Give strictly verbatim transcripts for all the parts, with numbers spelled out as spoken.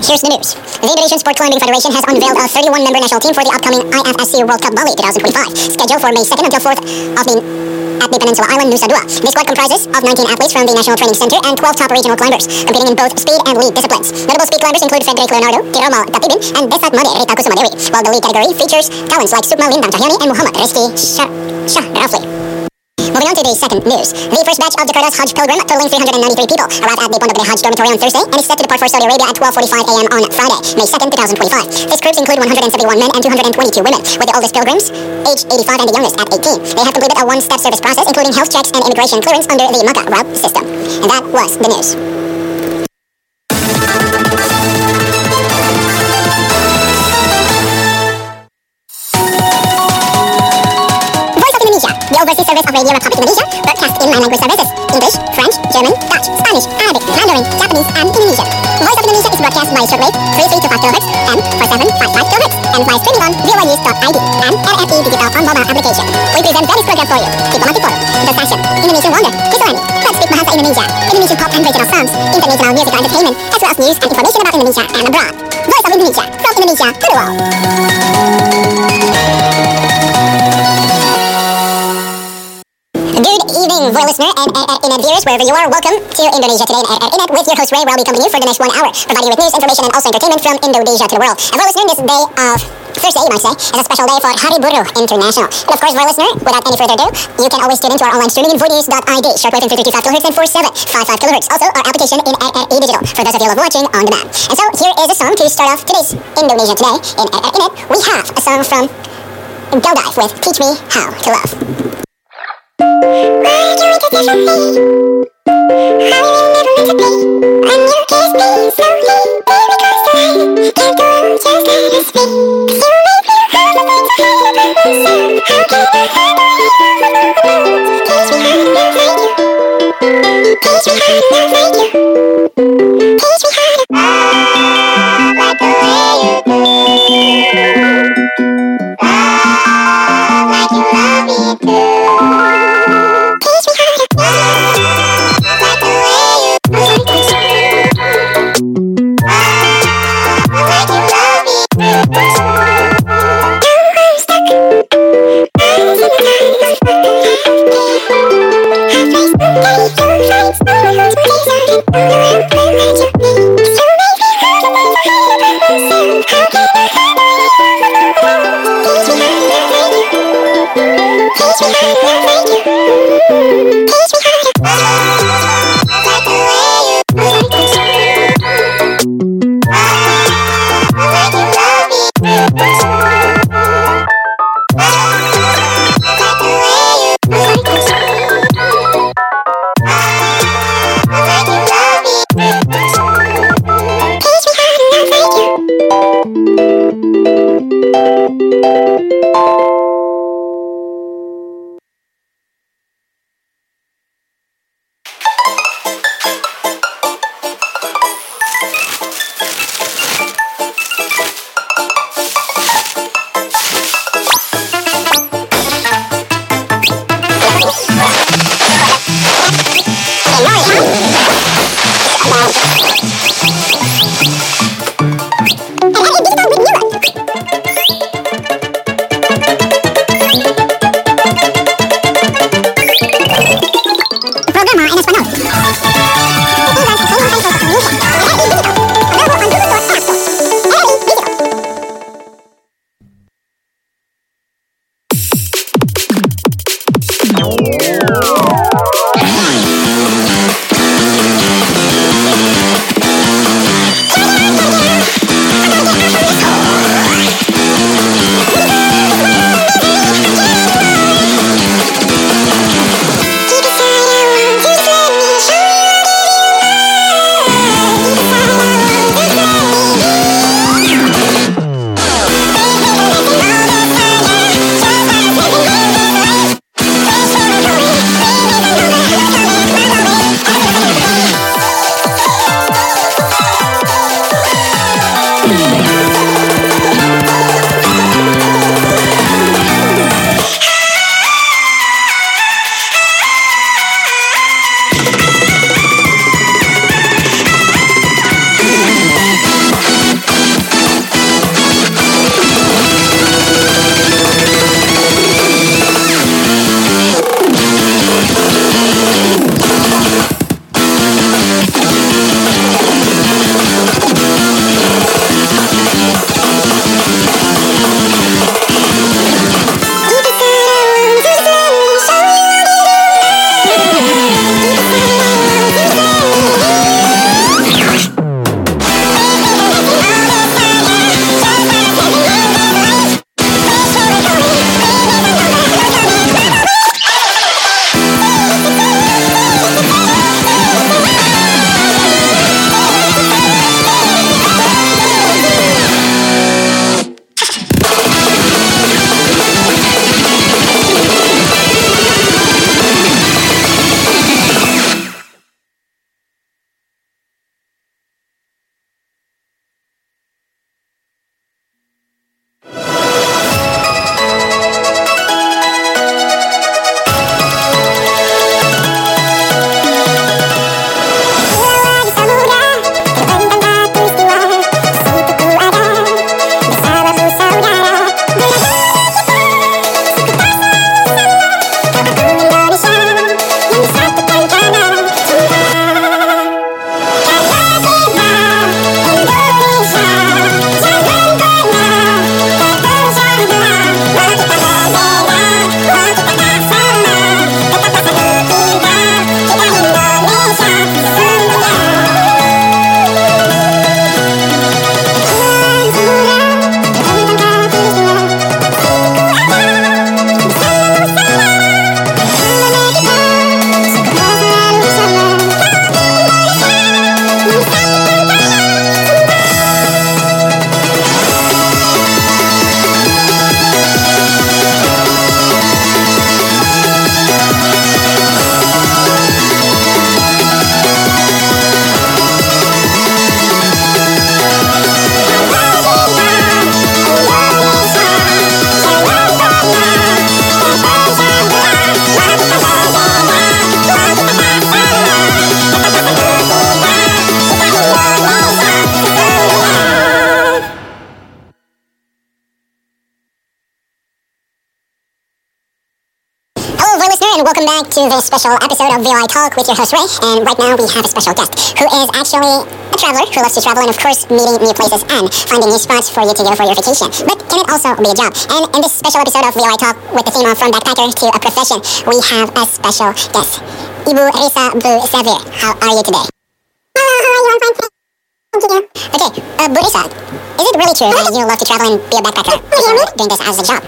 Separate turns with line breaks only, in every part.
Here's the news. The Indonesian Sport Climbing Federation has unveiled a thirty-one member national team for the upcoming I F S C World Cup Bali twenty twenty-five, scheduled for May second until fourth of the at the Peninsula Island, Nusa Dua. The squad comprises of nineteen athletes from the National Training Center and twelve top regional climbers, competing in both speed and lead disciplines. Notable speed climbers include Frederick Leonardo, Tiramal Tapibin, and Desat Made Rita Kusumadewi, while the lead category features talents like Sukma Lindang Cahyani and Muhammad Rizky Shah, Shah Rafli. Moving on to the second news. The first batch of Jakarta's Hajj pilgrim, totaling three hundred ninety-three people, arrived at the Pondok Gede Hajj dormitory on Thursday and is set to depart for Saudi Arabia at twelve forty-five a m on Friday, May second, twenty twenty-five. These groups include one hundred seventy-one men and two hundred twenty-two women, with the oldest pilgrims, aged eighty-five, and the youngest at eighteen. They have completed a one-step service process, including health checks and immigration clearance under the Makkah route system. And that was the news. The overseas service of Radio Republic Indonesia broadcasts in nine language services: English, French, German, Dutch, Spanish, Arabic, Mandarin, Japanese, and Indonesian. Voice of Indonesia is broadcast by shortwave three three two five kilohertz and four seven five five kilohertz and by streaming on v o a news dot i d and R F E Digital on mobile application. We present various programs for you: Diplomatic Forum, The Session, Indonesian Wonder, Kisalani, Let's Speak Bahasa Indonesia, Indonesian pop and regional songs, international music and entertainment, as well as news and information about Indonesia and abroad. Voice of Indonesia, from Indonesia to the world. Good evening, voice listener and R R Inet viewers, wherever you are. Welcome to Indonesia Today and R R Inet with your host Ray, where I'll be accompanying you for the next one hour, providing you with news, information, and also entertainment from Indonesia to the world. And voice listener, this day of Thursday, you might say, is a special day for Hari Buruh International. And of course, voice listener, without any further ado, you can always tune into our online streaming in voice news dot i d, shortwave in three three two five kilohertz and four seven five five kilohertz. Also, our application in R R E Digital for those of you who love watching on demand. And so, here is a song to start off today's Indonesia Today in R R Inet. We have a song from Godive with Teach Me How to Love. Why do we do this for me? How we never meant to be. When you kiss me slowly, baby, close the line. Can't go on, just let us be. 'Cause you make me hard to think to hide about myself. How can I handle you alone? Teach me how to love like you. Teach me how to love like you. Teach me how to love like the way you do. Love like you love me too. and welcome back to this special episode of V O I Talk with your host Ray. And right now we have a special guest who is actually a traveler who loves to travel and of course meeting new places and finding new spots for you to go for your vacation. But can it also be a job? And in this special episode of V O I Talk with the theme of From Backpacker to a Profession, we have a special guest, Ibu Risa Bu Xavier. How are you today?
Hello, how are you? I'm fine. Thank you.
Okay, uh, Bu Risa, is it really true that you love to travel and be a backpacker before doing this as a job?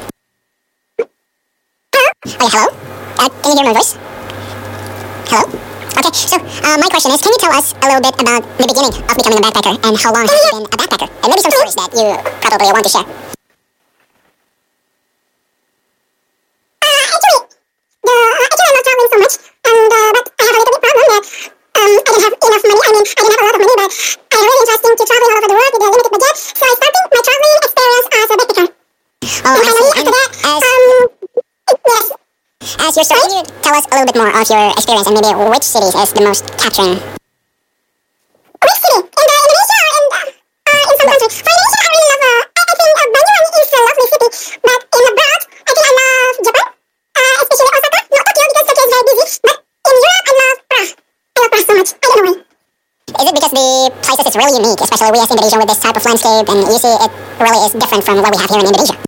Oh, hello? Uh, can you hear my voice? Hello? Okay, so uh, my question is, can you tell us a little bit about the beginning of becoming a backpacker and how long have you been a backpacker? And maybe some stories that you probably want to share.
Uh, actually, the, uh, actually I'm not traveling so much, and, uh, but I have a little bit problem that um, I don't have enough money. I mean, I don't have a lot of money, but I'm really interested to travel all over the world with a limited budget, so I started my traveling experience as a backpacker.
Oh,
and
I
finally,
see.
after that,
As,
um, yes.
as your story, can you tell us a little bit more of your experience and maybe which cities is the most capturing?
Which city? In the Indonesia or in, the, uh, in some country? For Indonesia, I really love, uh, I, I think uh, Banyuwangi is a lovely city, but in abroad, I think I love Japan, uh, especially Osaka, not Tokyo because Tokyo is very busy, but in Europe, I love Prague. I love Prague so much, I don't know why.
Is it because the places is really unique, especially we as Indonesian with this type of landscape, and you see it really is different from what we have here in Indonesia?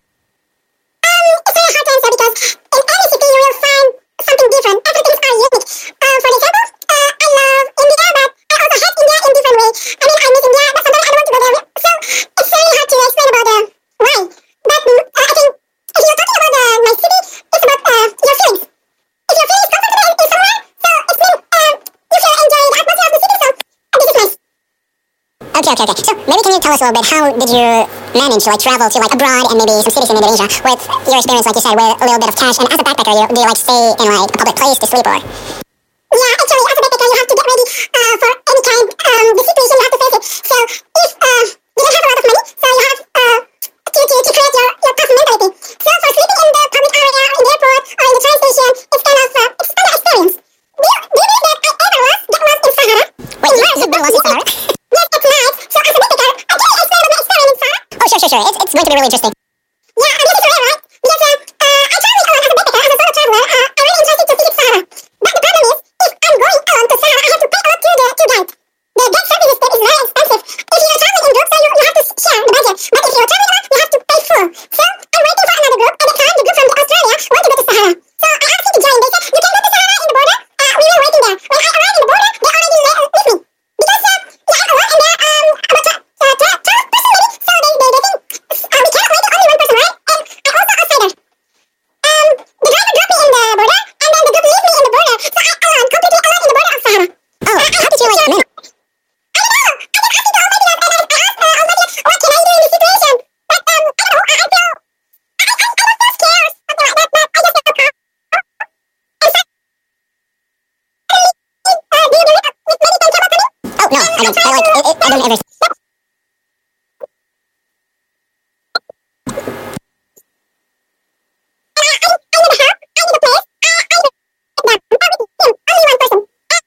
Um, it's very hard to answer because in any city you will find something different. Everything are unique. Uh, for example, uh, I love India, but I also hate India in different ways. I mean, I miss India, but sometimes I don't want to go there. So it's very hard to explain about the why. But mm, uh, I think if you're talking about uh, my city, it's about uh, your feelings. If your feelings comfortable in, in somewhere, so it's mean uh, you feel enjoy the atmosphere of the city. So uh, this is nice.
Okay, okay, okay. So maybe can you tell us a little bit, how did you manage to like travel to like abroad and maybe some cities in Indonesia with your experience, like you said, with a little bit of cash? And as a backpacker, you, do you like stay in like a public place to sleep or?
Yeah, actually, as a backpacker, you have to get ready uh, for any kind um, the situation you have to face it. So if uh, you don't have a lot of money, so you have uh, to, to, to create your, your tough mentality. So for sleeping in the public area, in the airport, or in the train station, it's kind of uh, it's kind of experience. Do you, do you believe that I ever lost, get lost in Sahara?
Wait, you, you've been lost in Sahara?
Yes, at night. So as a backpacker, I can explain about my experience in Sahara.
Oh, sure, sure, sure. It's, it's going to be really interesting.
Yeah, um, this is rare, right? Because uh, uh, I travel alone as a backpacker, as a solo traveler. Uh, I'm really interested to visit Sahara. But the problem is, if I'm going alone to Sahara, I have to pay a lot to the tour guide. The guide services there is very expensive. If you're traveling in groups, so you, you have to share the budget. But if you're traveling alone, you have to pay full. So I'm waiting for another group. At the time, the group from the Australia want to go to Sahara. So I asked him to join. They said, you can go to Sahara in the border. Uh, we were waiting there. When I arrived in the border, they already le- left me. Because uh, yeah, I'm alone and they're um, I'm a tra- uh, tra- tra- person maybe. So they, they, they think uh, we cannot wait only one person, right? And I'm also outsider. Um, the driver dropped me in the border, and then the group leave me in the border. So I alone, completely alone in the border of Sahara.
Oh,
Uh, I
how
have
did you
to
like
share-
manage?
I don't know. I kept asking to Almighty, and I, I asked uh, Almighty, what can I do in this situation? But um, I don't know. I, I feel, I, I, I don't feel scared, something like that. But I just felt calm. And suddenly, uh, do you believe that with many things about coming?
Oh, no, I don't. I like, it, it, I don't ever.
And I, I, I need a help. I need a place. I, I need a yeah, with him, only one person.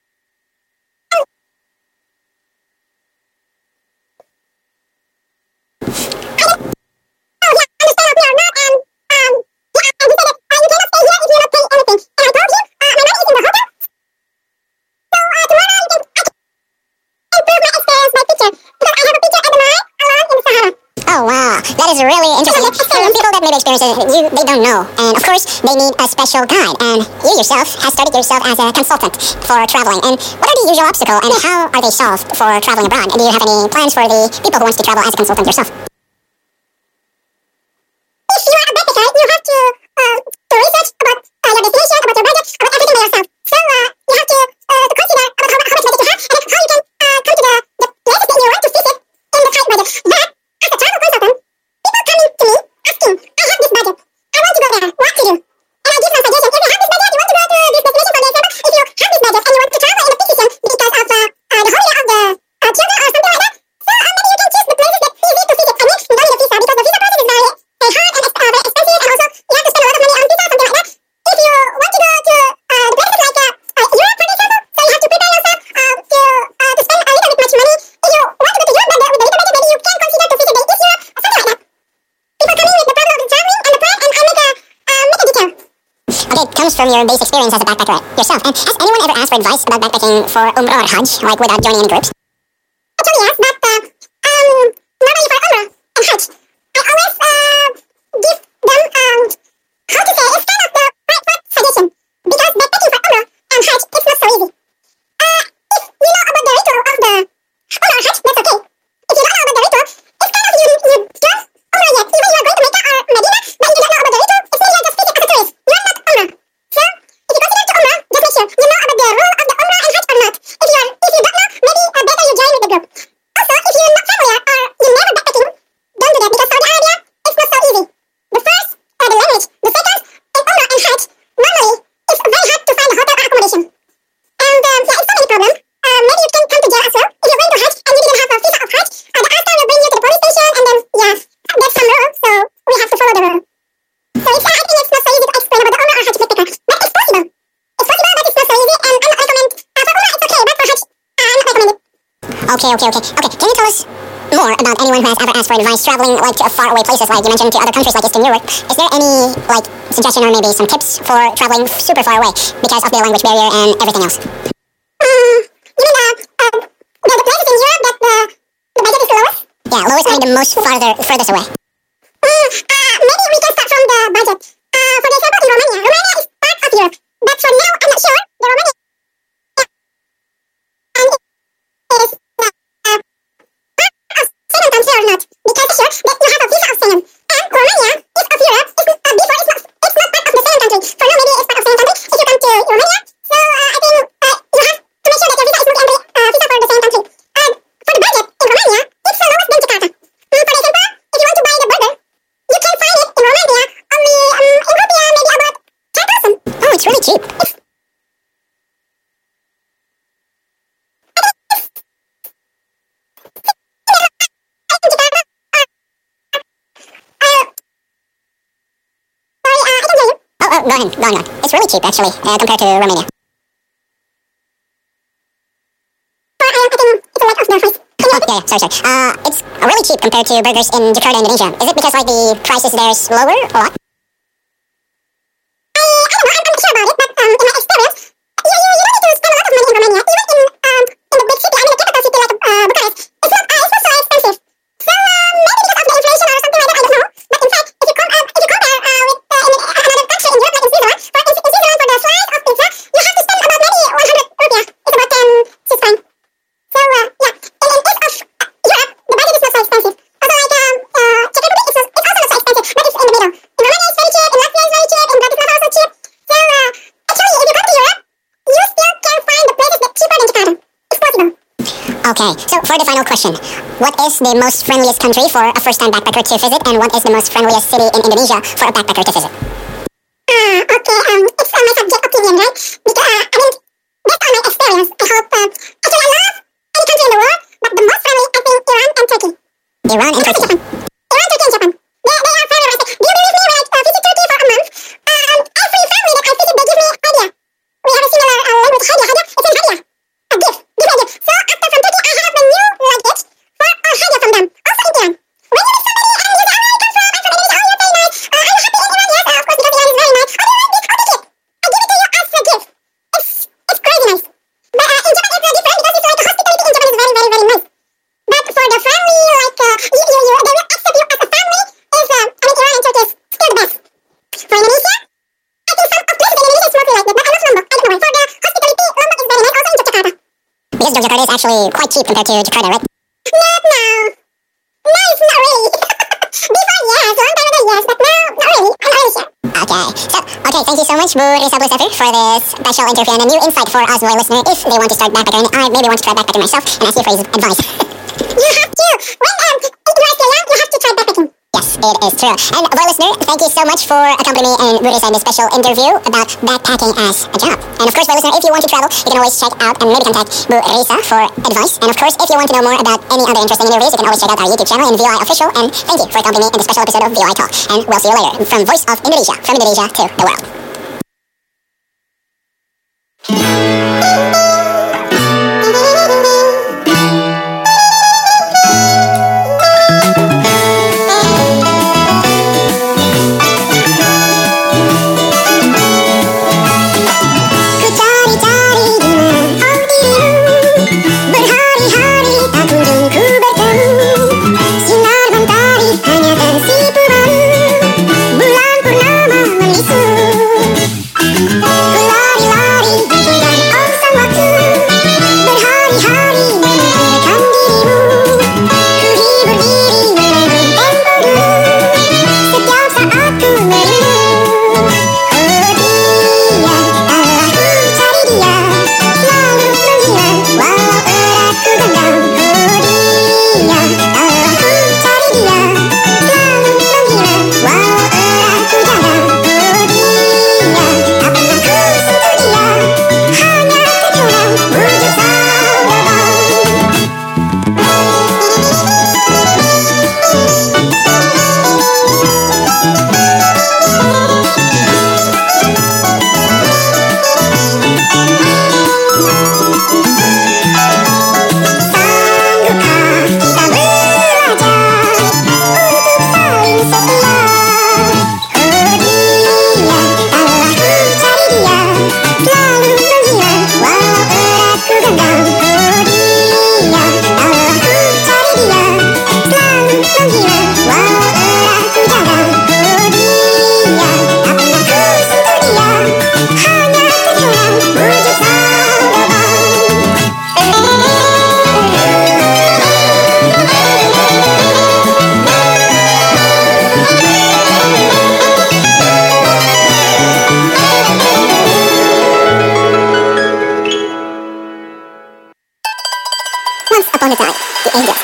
Oh yeah, understand we are not um um yeah, and he said that uh, you cannot stay here if you not pay anything. And I told him uh, my money is in the hotel. So uh, tomorrow you can I can improve my experience by picture because I have a picture at the mine alone in the Sahara.
Oh, wow. That is really interesting. Some people that maybe experience it, you, they don't know. And of course, they need a special guide. And you yourself have started yourself as a consultant for traveling. And what are the usual obstacles and how are they solved for traveling abroad? And do you have any plans for the people who wants to travel as a consultant yourself?
If you are a backpacker, you have to uh, to research about uh, your destination, about your budget, about everything by yourself. So uh, you have to uh, to consider about how, how much budget you have and how you can uh, come to the, the places that you want to visit in the tight budget. But as a travel consultant, people coming to me asking, I have this budget, I want to go there, what to do? And I give them suggestions. If you have this budget, you want to go to this destination, for example, if you have this budget and you want to travel in the peak season because of uh, uh, the holiday of the uh, children or something like that, so uh, maybe you can choose the places that easy to visit. I
Okay, it comes from your base experience as a backpacker yourself. And has anyone ever asked for advice about backpacking for Umrah or Hajj, like without joining any groups?
Actually, yes, but uh, um, normally for Umrah and Hajj, I always uh, give them, um, how to say, it's kind of the right word suggestion. Because backpacking for Umrah and Hajj, it's not so easy. Uh, if you know about the ritual of the Umrah or Hajj, that's okay. If you don't know about the ritual, it's kind of you, you don't Umrah yet. Even you are going to Mecca or Medina, but you don't know about the ritual, it's really just visit as a tourist. You are not Umrah. So, if you consider to Umrah, just make sure you know about the rule of the Umrah and Hajj or not. If you are, if you don't know, maybe uh, better you join with the group. Also, if you're not familiar or you never backpacking, don't do that because Saudi Arabia, it's not so easy. The first, uh, the language. The second, in Umrah and Hajj, normally, it's very hard to find a hotel or accommodation. And um, yeah, it's so many problems. Uh, maybe you can come to jail as well. If you're going to Hajj and you didn't have a visa of Hajj, uh, the Astar will bring you to the police station and then, yeah, there's some rule, so we have to follow the rule. So it's, uh, I think it's not so easy to explain about the Umrah or Hajj backpacker, but it's possible. It's possible, but it's not so easy, and I'm not recommend, uh, for Umrah it's okay, but for Hajj, uh, I'm not recommending.
Okay, okay, okay. Okay, can you tell us more about anyone who has ever asked for advice traveling like to faraway places, like you mentioned, to other countries like Eastern Europe? Is there any like suggestion or maybe some tips for traveling super far away because of the language barrier and everything else?
Um, you mean, uh, uh, the, the places in Europe that the, the budget is the lowest?
Yeah, lowest, I mean the most farther, furthest away.
Mm, uh, maybe we can start from the budget. Uh, for example, in Romania. Romania is part of Europe, but for now, I'm not sure. The Romania and it is uh, uh, part of Schengen country or not. Because for sure that you have a visa of Schengen. And Romania is of Europe. It's, uh, before it's not, it's not part of the Schengen country. For now, maybe it's part of Schengen country if you come to Romania. So uh, I think uh, you have to make sure that your visa is multi-entry uh, visa for the Schengen country. Uh, for the budget in Romania, it's the lowest than Jakarta. Mm, for example, if you want to buy the burger, you can find it in Romania only um, in rupiah maybe about ten thousand.
Oh, it's really cheap. Oh, oh, go ahead, go on, go on. It's really cheap actually, uh, compared to Romania. Oh, yeah, yeah, sorry, sorry. Uh, it's really cheap compared to burgers in Jakarta, Indonesia. Is it because like the prices there is lower or what?
I, I don't know, I'm, I'm not sure about it, but um, in my experience, you, you, you don't need to spend a lot of money in Romania. Even in, um, in the big city, I mean the capital city like uh, Bucharest, it's not, uh, it's not so expensive. So um, maybe because of the inflation or something like that, I don't know. But in fact, if you, com- uh, if you compare uh, with uh, in, uh, another country in Europe, like in Switzerland, for in, in Switzerland for the slice of pizza, you have to spend about maybe one hundred rupiah. It's about ten Swiss francs. So uh, yeah, in, in case of uh, Europe, the budget is not so expensive. Also like um, uh, Czech Republic, it's, it's also not so expensive, but it's in the middle. In Romania, it's very cheap. In Latvia, it's very cheap. In Bratislava, also cheap. So uh, actually, if you come to Europe, you still can find the places that cheaper than Jakarta. It's possible.
Okay, so for the final question, what is the most friendliest country for a first-time backpacker to visit, and what is the most friendliest city in Indonesia for a backpacker to visit?
Ah, okay. Um, it's uh, my subject opinion, right? Because uh, I mean, based on my experience, I hope. Uh, actually, I love any country in the world, but the most friendly, I think, Iran and Turkey.
Iran and
Also
Turkey.
Japan. Iran, Turkey, and Japan. They, they are very, very friendly. Do you believe me? When I uh, visit Turkey for a month, um, every family that I visit, they give me hadiah. We have a similar uh, language, hadiah, hadiah. It's an hadiah. A gift. Give me a gift. So after from Turkey, I have a new luggage for a hadiah from them. Also in Iran. When you meet somebody and you say, oh, where you come from? I'm from Indonesia. Oh, you're very nice. Uh, I'm happy in Iran. Yes, uh, of course, because Iran is very nice. Oh, do you like this? Oh, take it. I give it to you as a gift. It's, it's crazy nice. But uh, in Japan, it's uh, different because it's like the hospitality in Japan is very, very, very nice. But for the family, like, uh, you, you, you, they will accept you as a family, is, uh, I mean, Iran and Turkey is still the best. For Indonesia, I think some of places in Indonesia is mostly like that, but I love Lombok. I don't know why. For the hospitality, Lombok is very nice, also in Jakarta.
Because Jakarta is actually quite cheap compared to Jakarta, right?
Not now. No, it's not really. Before, yes, long time ago, yes, but now, not really. I'm not really sure.
Okay, so, okay, thank you so much, Bu Risa Blusefer, for this special interview and a new insight for us, my listener, if they want to start backpacking, and I maybe want to try backpacking myself, and ask you for his advice.
You have to. When um, you are still young, you have to try backpacking.
Yes, it is true. And for our listener, thank you so much for accompanying me and Bu Risa in this special interview about backpacking as a job. And of course, for our listener, if you want to travel, you can always check out and maybe contact Bu Risa for advice. And of course, if you want to know more about any other interesting interviews, you can always check out our YouTube channel in V O I Official. And thank you for accompanying me in this special episode of V O I Talk. And we'll see you later from Voice of Indonesia, from Indonesia to the world.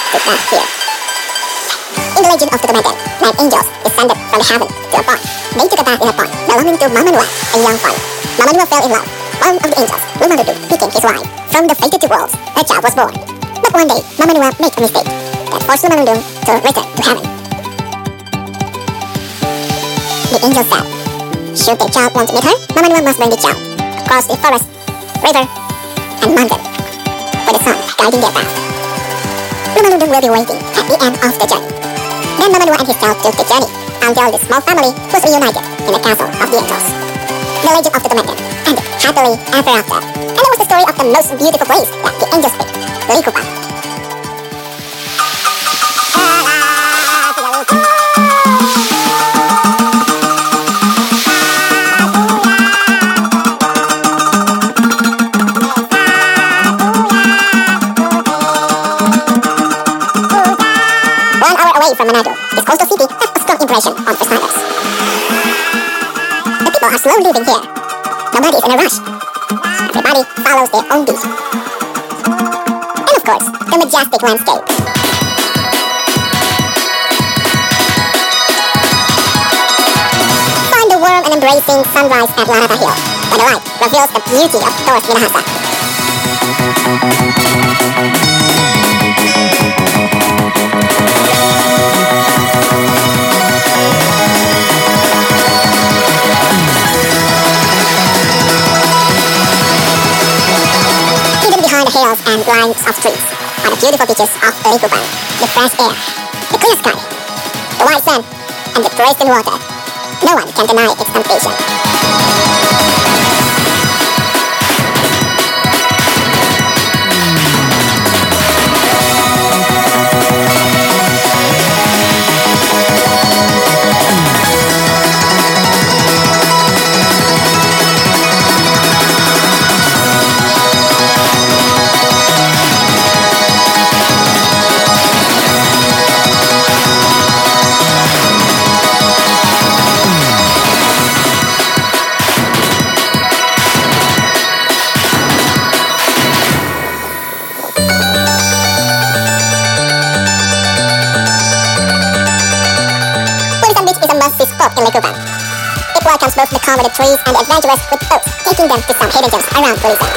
to that here. In the legend of Tutumaten, nine angels descended from the heaven to a pond. They took a bath in a pond belonging to Mamanua, a young farmer. Mamanua fell in love. One of the angels, Lumadudu, became his wife. From the fated two worlds, a child was born. But one day, Mamanua made a mistake that forced Lumadudu to return to heaven. The angel said, should the child want to meet her, Mamanua must bring the child across the forest, river, and mountain, with the sun guiding their path. Lumadudu will be waiting at the end of the journey. Then Mamanua and his child took the journey until the small family was reunited in the castle of the angels. The legend of Tutumaten ended happily ever after. And that was the story of the most beautiful place that the angels picked, Likupang. One hour away from Manado, this coastal city left a strong impression on first-timers. The people are slow living here. Nobody is in a rush. Everybody follows their own beat. And of course, the majestic landscape. Find the warm and embracing sunrise at Larata Hill, where the light reveals the beauty of Torres Minahasa. Behind the hills and lines of trees are the beautiful beaches of Likupang, the fresh air, the clear sky, the white sand, and the pristine water. No one can deny its temptation. In Likupang. It welcomes both the calm of the trees and the adventurous with boats, taking them to some hidden gems around Bulisan.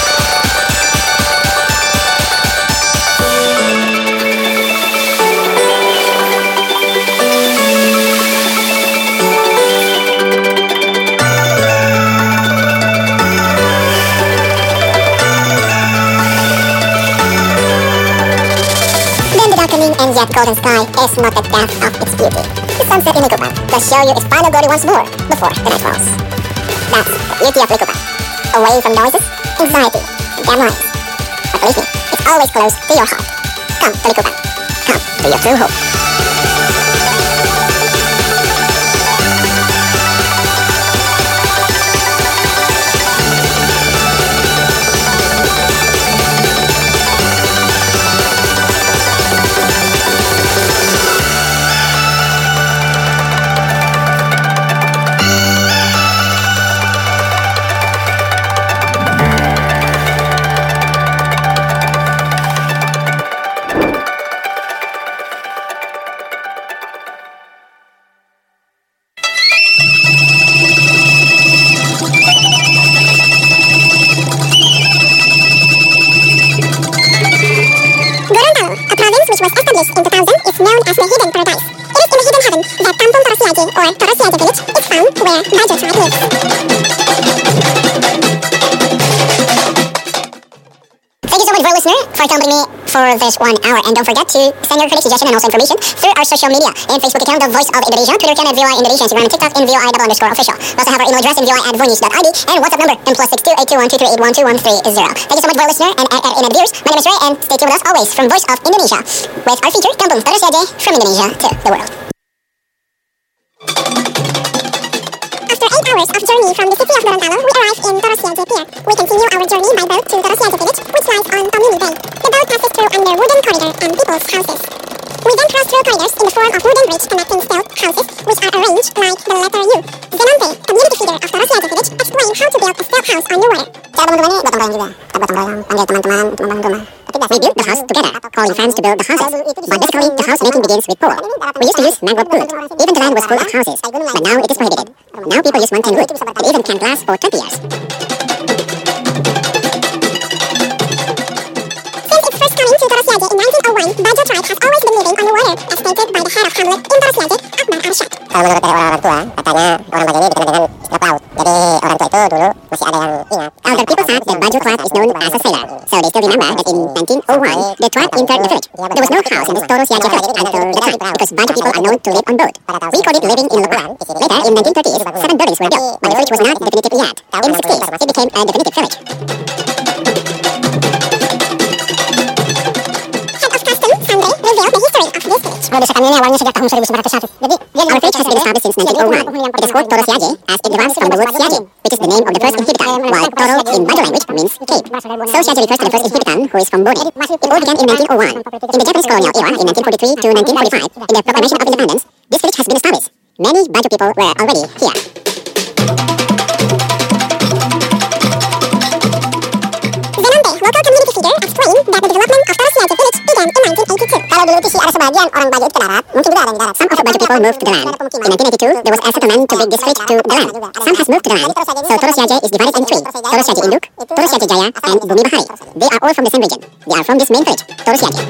Then the darkening and yet golden sky is not the death of its beauty. The sunset in Likupang does show you its final glory once more before the night falls. That's the beauty of Likupang. Away from noises, anxiety, and damn lines. But believe me, it's always close to your heart. Come to Likupang. Come to your true home. In two thousand is known as the Hidden Paradise. It is in the hidden heaven that Kampung Torosiaje or Torosiaje village is found where Bajo tribe lives. Thank you so much, listener, for accompanying me for this one hour. And don't forget to send your critics, suggestions, and also information through our social media. In Facebook account, The Voice of Indonesia, Twitter account at V O I Indonesia, Instagram and TikTok in V O I double underscore official. We also have our email address in V O I at voinews dot I D and WhatsApp number in plus six two eight two one two three eight one two one three zero. Thank you so much, for listener, and at in viewers. My name is Ray, and stay tuned with us always from Voice of Indonesia with our feature, Kampung Torosiaje, from Indonesia to the world. After eight hours of journey from the city of Gorontalo, we arrive in Torosiaje Pier. We continue our journey by boat to Torosiaje village, which lies on Tomini Bay. The boat passes through under wooden corridor and people's houses. We then cross through corridors in the form of wooden bridge connecting stilt houses, which are arranged like the letter U. Zenonte, community figure of Torosiaje village, explained how to build a stilt house on the water. Cara teman-temannya gotong royong juga. Kita gotong royong, panggil teman-teman untuk membangun rumah. Tapi we built the house together. calling friends to build the houses. But basically, the house making begins with pool. We used to use mangrove wood. Even the land was full of houses. But now it is prohibited. Now people use one-tin wood. And even can last for twenty years.
Since its first coming to Dorosyaje in nineteen oh one, Bajo tribe has always been living on the water, as stated by the head of Hamlet in Dorosyaje, Akbar Arsyad.
Kalau menurut dari orang-orang tua, katanya orang Bajo ini dikenal dengan istilah laut. Jadi orang tua itu dulu masih ada yang ingat.
Elder people said that Bajo tribe is known as a sailor. So they still remember that in nineteen oh one, the tribe entered the village. There was no house in the Dorosyaje village until the time, because Bajo people are known to live on boat. We called it living in Lupa. Later, in nineteen thirties, seven buildings were built, but the village was not definitive yet. In the sixties, it became a definitive village.
Revealed the history of this village.
Kalau desakan ini awalnya sejak tahun seribu sembilan ratus satu. Jadi, our village has been established since nineteen oh one. It is called Dorosyaje, as it derives from the word Syaje, which is the name of the first inhabitant, while Toro in Bajo language means cave. So Syaje refers to the first inhabitant, who is from Bone. It all began in nineteen oh one. In the Japanese colonial era, in nineteen forty-three to nineteen forty-five, in the proclamation of independence, this village has been established. Many Bajo people were already here.
Zenonde, local community figure, explained that the development of Dorosyaje village began in nineteen eighty-two.
Kalau dulu itu sih ada sebagian orang Bajo itu ke darat, mungkin juga ada yang di darat.
Some of the Bajo people moved to the land. In nineteen eighty-two, there was a settlement to bring this village to the land. Some has moved to the land. So Dorosyaje is divided in three. Dorosyaje Induk, Dorosyaje Jaya, and Bumi Bahari. They are all from the same region. They are from this main village, Dorosyaje.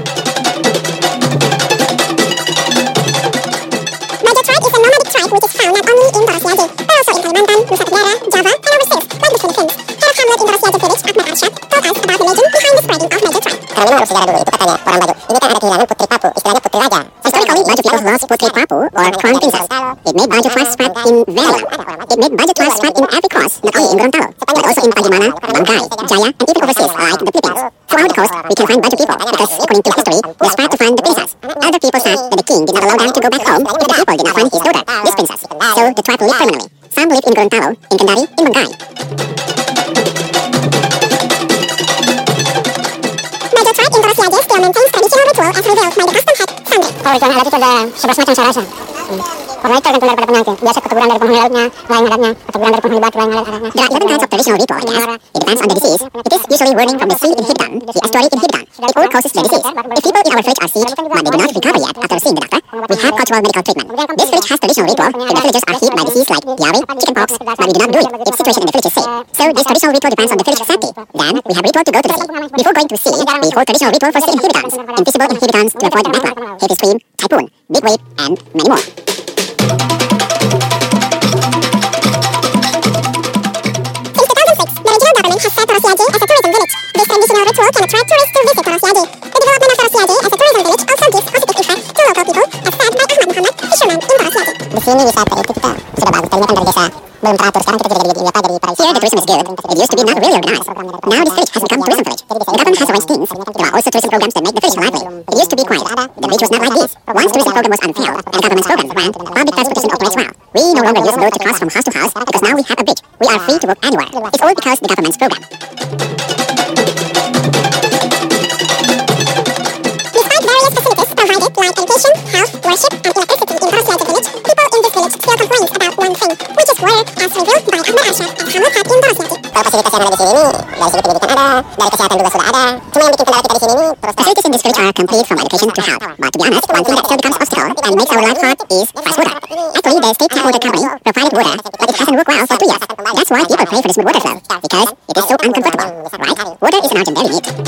Bajo tribe is a nomadic tribe which is found not only in Dorosyaje, but also in Kalimantan, Nusa Tenggara, Java, and overseas, like the Philippines. Head of Hamlet in Dorosyaje village, Akbar Arsyad, told us about the legend behind the spreading of Bajo tribe.
Karena ini harus sejarah dulu, itu katanya orang Bajo. Ini kan ada kehilangan putri Papu, istilahnya putri raja.
Historically, Bajo people lost Putri Papu, or crown princess. It made Bajo twice spread in Vela. It made Bajo twice spread in every cross, not only in Gorontalo, but also in Pagimana, Banggai, Jaya, and even overseas, like the Philippines. Throughout the coast, we can find Bajo people, because according to history, they spread to find the princess. Other people said that the king did not allow them to go back home if the people did not find his daughter, this princess. So the tribe lived permanently. Some lived in Gorontalo, in Kendari, in Banggai.
Bajo tribe in Dorosyaje still maintains traditional ritual as revealed by the custom head, Sandre.
Kalau ritual adat itu ada sebelas macam saya rasa. Hmm. Karena itu tergantung daripada penyakit. Biasa ketuburan dari penghuni lautnya, lain adatnya. Ketuburan dari penghuni batu, lain adatnya. There are eleven kinds of traditional ritual, I guess. It depends on the disease. It is usually wording from the sea inhibitant, the estuary inhibitant. It all causes the disease. If people in our village are sick, but they do not recover yet after seeing the doctor, we have cultural medical treatment. This village has traditional ritual. If the villagers are hit by disease like diarrhea, chickenpox, but we do not do it if situation in the village is safe. So this traditional ritual depends on the village safety. Then we have ritual to go to the sea. Before going to sea, we hold traditional ritual for sea inhibitants, invisible inhibitants to avoid backlash, heavy stream, typhoon, big wave, and many more.
Has set Dorosyaje as a tourism village. This traditional ritual can attract tourists to visit Dorosyaje. The development of Dorosyaje as a tourism village also gives positive effect to local people, as said by Ahmad Muhammad, fisherman in Dorosyaje.
Di sini wisata itu kita sudah bagus. Tadinya kan dari desa belum teratur, sekarang kita jadi jadi apa jadi pariwisata.
Here the tourism is good. It used to be not really organized. Now this village has become tourism village. The government has arranged things. There are also tourism programs that make the village lively. It used to be quiet. The village was not like this. Once tourism program was unfair and the government's program ran, public transportation operates well. We no longer use boat to cross from house to house because now we have a bridge. We are free to walk anywhere. It's all because the government's program.
Despite various facilities provided like education, health, worship, and electricity in Dorosyaje village, people in this village still complain about one thing, which is water, as revealed by Akbar Arsyad and Hamlet Head in Dorosyaje.
Kalau fasilitas yang ada di sini nih, dari segi pendidikan ada, dari kesehatan juga sudah ada. Cuma yang bikin kendala kita di sini nih, terus
facilities in this village are complete from education to health. But to be honest, one thing that still becomes obstacle and makes our life hard is fresh water. Actually, the state tap water company provided water, but it hasn't worked well for two years. That's why people pray for the smooth water flow, because it is so uncomfortable, right? Water is an urgent daily need.